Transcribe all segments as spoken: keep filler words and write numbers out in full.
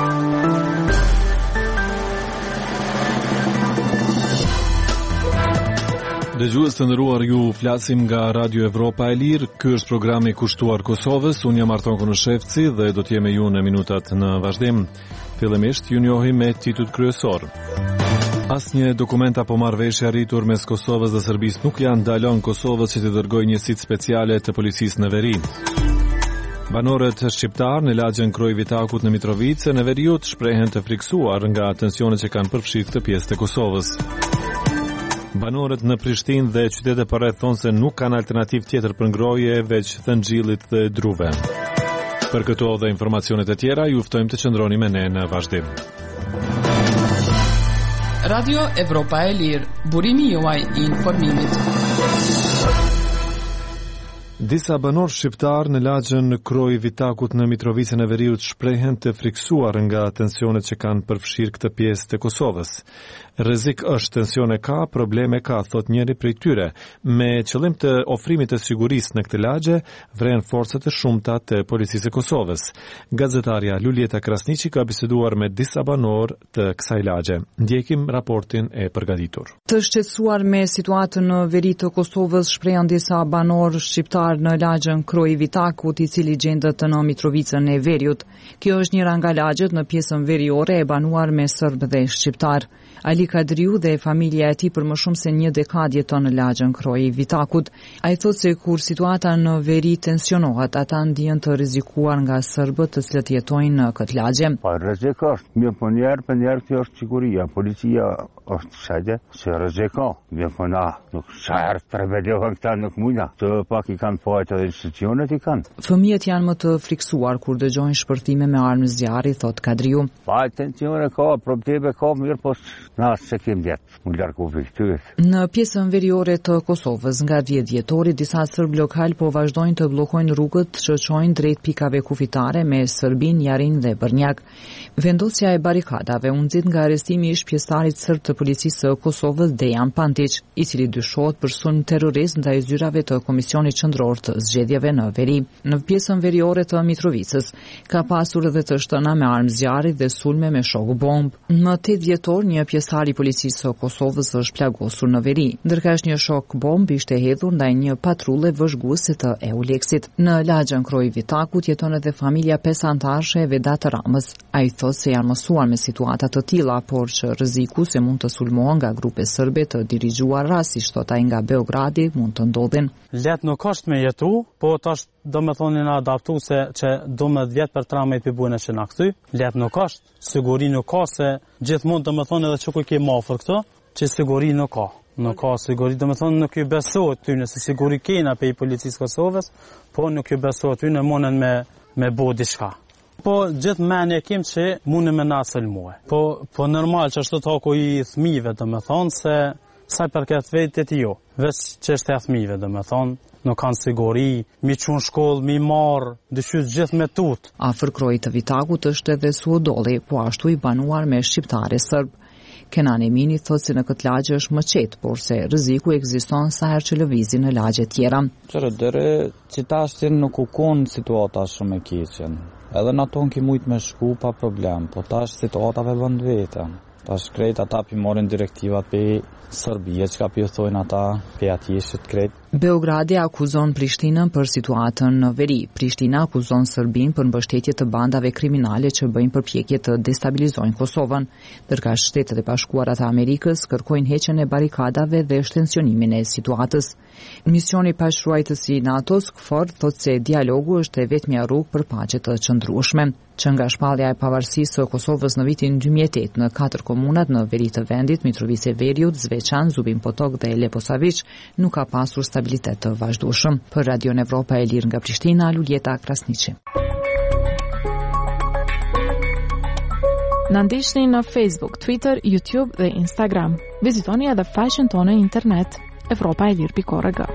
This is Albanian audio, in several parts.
Dëgjues të nderuar, ju flasim nga Radio Evropa e Lirë. Ky është programi i kushtuar Kosovës. Unë jam Arton Konushevci dhe do të jem me ju në minutat në vazhdim. Fillimisht ju njohim me titujt kryesor. Asnjë dokument apo marrëveshje arritur mes Kosovës dhe Serbisë nuk janë ndalon Kosovës që të dërgojë njësitë speciale të policisë në veri. Banorët shqiptar në lagjën Kroj Vitakut në Mitrovice në Veriut shprehen të friksuar nga tensionet që kanë përfshirë këtë pjesë të Kosovës. Banorët në Prishtinë dhe qytetet përreth thonë se nuk kanë alternativë tjetër për ngrohje veç thënxhillit dhe druve. Për këto dhe informacionet e tjera, ju ftojmë të qëndroni me ne në vazhdim. Radio Evropa e Lirë, burimi juaj i informimit. Disa banor shqiptar në lagjën Kroj Vitakut në Mitrovice në Veriut shprehen të friksuar nga tensionet që kanë përfshirë këtë pjesë të Kosovës. Rrezik është, tensione ka, probleme ka, thot njëri prej tyre. Me qëllim të ofrimit të sigurisë në këtë lagje, vren forcat të shumta të policisë së Kosovës. Gazetarja Lulieta Krasniqi ka biseduar me disa banor të kësaj lagje. Ndjekim raportin e përgatitur. Të shqetësuar me situatën në veri të Kosovës, shprehen disa banor shqiptar në lagjën Kroj Vitakut, i cili gjendet në Mitrovicën e Veriut. Kjo është njëra nga lagjet në pjesën veriore e banuar me serbë dhe shqiptar. Ali Kadriu dhe familja e tij për më shumë se një dekadë jeton në lagjën Kroj Vitakut. Ai thotë se kur situata në veri tensionohet, ata ndihen të rrezikuar nga serbët të cilët jetojnë në këtë lagje. Po rrezik është, mirë po njerë për njerë kjo është siguria, policia është shajde, se rreziko, mirë po na, nuk shajrë të rebeliohen këta nuk mujna, të pak i kanë pojtë edhe institucionet i kanë. Fëmijët janë më të friksuar kur dëgjojnë shpërthime me armë zjarri, thot Kadriu. Pa tensione ka, probleme ka, mirë po na se kem djetë, më largu viktyret. Në pjesën veriore të Kosovës, nga dhjetë dhjetori, disa sërb lokal po vazhdojnë të bllokojnë rrugët që çojnë drejt pikave kufitare me Serbin, Jarin dhe Bërnjak. Vendosja e barikadave u nxit nga arrestimi i shpjestarit sërb të policisë së Kosovës Dejan Pantić, i cili dyshohet për sulm terrorist ndaj zyrave të Komisionit Qendror të Zgjedhjeve në veri. Në pjesën veriore të Mitrovicës ka pasur edhe të shtëna me armë zjarri dhe sulme me shok bomb. Më tetë dhjetor, një pjesëtar i policisë së Kosovës është plagosur në veri, ndërkësh një shok bomb ishte hedhur ndaj një patrulle vëzhguese të Euleksit. Në lagjën Kroj Vitakut jeton edhe familja pesë anëtarësh e Vedat Ramës. Ai thotë se janë mësuar me situata të tilla, por që rreziku se mund të sulmohen nga grupe serbe të dirigjuar rastisht, thot ai, nga Beogradi mund të ndodhin. Let nuk është me jetu, po tash do me thonë në adaptu se që do me dhjetë për tramejt për bujnë që në këty. Let nuk është, siguri nuk ka, se gjithë mund do me thonë edhe që ku ke mafër këto, që siguri nuk ka. Nuk ka siguri, do me thonë nuk ju besohet ty, nëse siguri kena për i policisë Kosovës, po nuk ju besohet ty në monën me, me bo diçka. Po gjithë menje kem që mune me nasëll muhe. Po, po normal që është të tako i thmive, do me thonë, se sa për këtë vetit jo, veç që është e thmive, do me thonë, nuk kanë siguri, mi qunë shkollë, mi marë, dëshyt gjithë me tut. Afër Krojit të Vitakut është edhe Suodolli, po ashtu i banuar me shqiptare sërb. Kenan Emini thotë se në këtë lagje është më qetë, por se rreziku ekziston sa herë që lëvizin në lagje tjera. Qërë dere që ta shtin nuk u konë situata shumë e keqen. Edhe në tonë ki mujtë me shku pa problem, po ta është situatave bënd vetën. Ta shkrejt ata pi morin direktivat pe Serbia, që ka pi thojnë ata pe ati shët krejt. Beogradi akuzon Prishtinën për situatën në veri. Prishtina akuzon Serbin për mbështetje të bandave kriminale që bëjnë përpjekje të destabilizojnë Kosovën, ndërkohë Shtetet e Bashkuara të Amerikës kërkojnë heqjen e barikadave dhe shtensionimin e situatës. Misioni pashruajtësi i NATO-s KFOR thotë se dialogu është e vetmja rrugë për paqe të qëndrueshme. Që nga shpallja e pavarësisë së Kosovës në vitin dy mijë e tetë në katër komunat në veri të vendit, Mitrovice e Veriut, Zveçan, Zubin Potok dhe Leposavić, nuk ka pasur stabilitet të vazhdueshëm. Për Radio Evropa e Lirë nga Prishtina, Lulieta Krasniqi. Na ndiqni në Facebook, Twitter, YouTube dhe Instagram. Vizitoni edhe faqen tonë në internet evropa e lirë pikë org.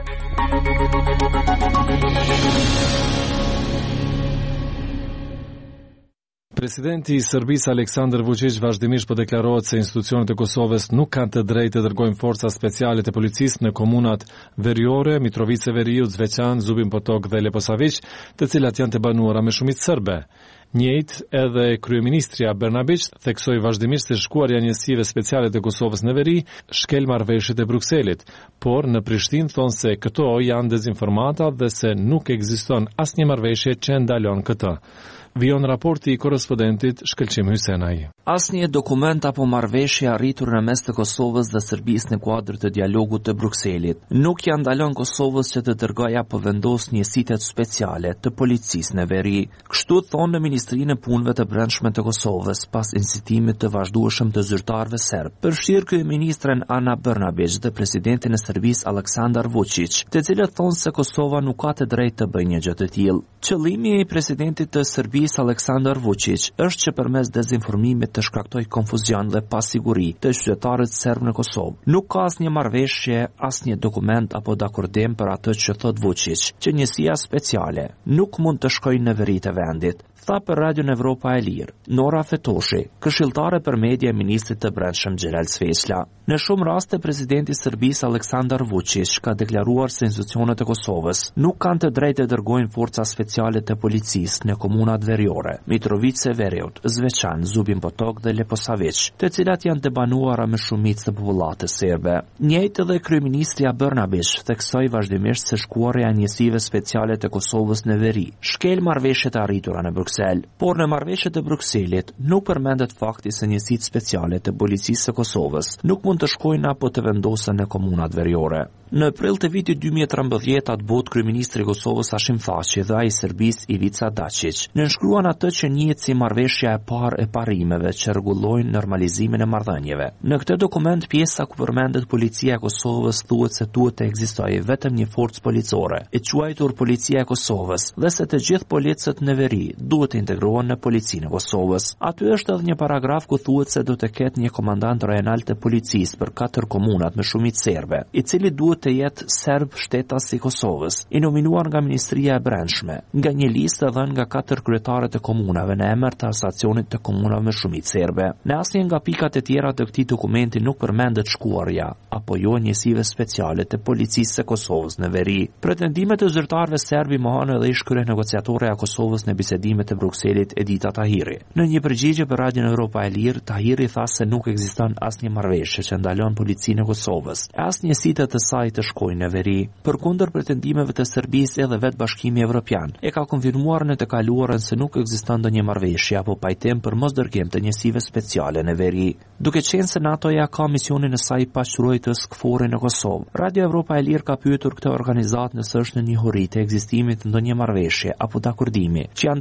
Presidenti i Serbisë Aleksandar Vučić vazhdimisht po deklarohet se institucionet e Kosovës nuk kanë të drejtë të dërgojnë forca speciale të policisë në komunat veriore, Mitrovica Veriu, Zveçan, Zubin Potok dhe Leposavić, të cilat janë të banuara me shumicë serbe. Njëjtë edhe kryeministria Brnabić theksoi vazhdimisht se shkuarja e njësive speciale të Kosovës në veri shkel marrëveshjet e Brukselit, por në Prishtinë thonë se këto janë dezinformata dhe se nuk ekziston asnjë marrëveshje që ndalon këtë. Vion raporti i korrespondentit Shkëlqim Hysenaj. Asnjë dokument apo marrëveshje arritur në mes të Kosovës dhe Serbisë në kuadër të dialogut të Brukselit nuk ja ndalon Kosovës që të dërgojë apo vendos njësitë speciale të policisë në veri. Kështu thonë në Ministrinë e Punëve të Brendshme të Kosovës pas incitimit të vazhdueshëm të zyrtarëve serb. Përfshir kryeministren Ana Brnabić dhe presidentin e Serbisë Aleksandar Vučić, të cilët thonë se Kosova nuk ka të drejtë të bëjë një gjë të tillë. Qëllimi i presidentit të Serbisë Aleksandar Vučić është që përmes dezinformimit të shkaktoj konfuzion dhe pasiguri të qytetarët serb në Kosovë. Nuk ka asnjë marrëveshje, asnjë dokument apo dakordim për atë që thot Vučić, që njësia speciale nuk mund të shkojë në veri të vendit, tha për Radion Evropa e Lirë Nora Fetoshi, këshilltare për media e ministrit të Brendshëm Xhelal Sveçla. Në shumë raste presidenti i Serbisë Aleksandar Vučić ka deklaruar se institucionet e Kosovës nuk kanë të drejtë të dërgojnë forca speciale të policisë në komunat veriore, Mitrovica Veriut, Zveçan, Zubin Potok dhe Leposavić, të cilat janë të banuara me shumicë të popullatës serbe. Njëjtë edhe kryeministria Brnabić theksoi vazhdimisht se shkuarja e njësive speciale të Kosovës në veri shkel marrëveshjet e arritura në Bruksel, por në marrëveshjet e Brukselit nuk përmendet fakti se njësitë speciale të policisë së Kosovës nuk mund të shkojnë apo të vendosen në komunat veriore. Në prill të vitit dy mijë e trembëdhjetë atë bot kryeministri i Kosovës Hashim Thaçi dhe ai i Serbisë Ivica Dačić nënshkruan atë që njihet si marrëveshja e parë e parimeve që rregullojnë normalizimin e marrëdhënieve. Në këtë dokument pjesa ku përmendet policia e Kosovës thuhet se duhet të ekzistojë vetëm një forcë policore, e quajtur Policia e Kosovës, dhe se të gjithë policët në veri duhet të integrohen në policinë e Kosovës. Aty është edhe një paragraf ku thuhet se do të ketë një komandant rajonal të policisë për katër komunat me shumicë serbe, i cili duhet të jetë serb shtetas i Kosovës, i nominuar nga Ministria e Brendshme, nga një listë dhënë nga katër kryetarët e komunave në emër të asacionit të komunave me shumicë serbe. Në asnjë nga pikat e tjera të këtij dokumenti nuk përmendet shkuarja apo jo njësive speciale të policisë së Kosovës në veri. Pretendimet e zyrtarëve serbi mohon edhe ish kryenegociatore e Kosovës në bisedimet e Brukselit Edita Tahiri. Në një përgjigje për Radion Evropa e Lirë, Tahiri tha se nuk ekziston asnjë marrëveshje që ndalon policinë e Kosovës, as njësitë të saj të shkojnë në veri. Përkundër pretendimeve të Serbisë, edhe vetë Bashkimi Evropian e ka konfirmuar në të kaluarën se nuk ekziston ndonjë marrëveshje apo pajtim për mosdërgim të njësive speciale në veri. Duke qenë se NATO-ja ka misionin e saj paqërojtës K F O R në Kosovë, Radio Evropa e Lirë ka pyetur këtë organizatë nëse është në njohuri të ekzistimit të ndonjë marrëveshje apo dakordimi që janë